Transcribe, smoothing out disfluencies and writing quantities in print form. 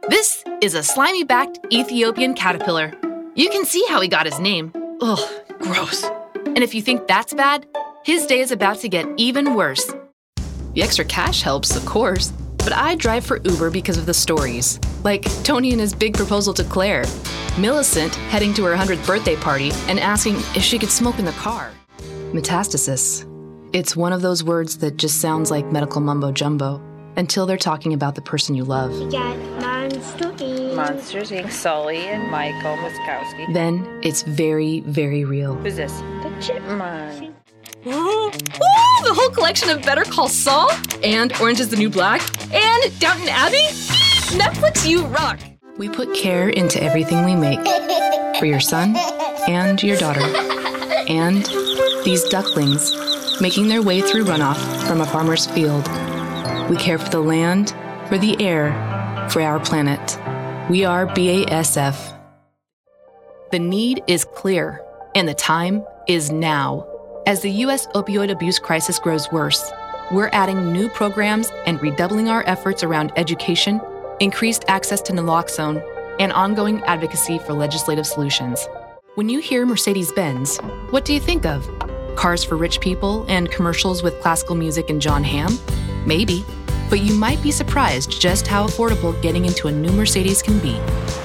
This is a slimy-backed Ethiopian caterpillar. You can see how he got his name. Ugh, gross. And if you think that's bad, his day is about to get even worse. The extra cash helps, of course, but I drive for Uber because of the stories. Like Tony and his big proposal to Claire. Millicent heading to her 100th birthday party and asking if she could smoke in the car. Metastasis. It's one of those words that just sounds like medical mumbo-jumbo until they're talking about the person you love. We got Monster Inc. Monsters Inc. Sully and Michael Muskowski. Then it's very, very real. Who's this? The Chipmunk. Ooh, the whole collection of Better Call Saul and Orange is the New Black and Downton Abbey? Netflix, you rock! We put care into everything we make for your son and your daughter. And these ducklings making their way through runoff from a farmer's field. We care for the land, for the air, for our planet. We are BASF. The need is clear, and the time is now. As the U.S. opioid abuse crisis grows worse, we're adding new programs and redoubling our efforts around education, increased access to naloxone, and ongoing advocacy for legislative solutions. When you hear Mercedes-Benz, what do you think of? Cars for rich people and commercials with classical music and John Hamm? Maybe, but you might be surprised just how affordable getting into a new Mercedes can be.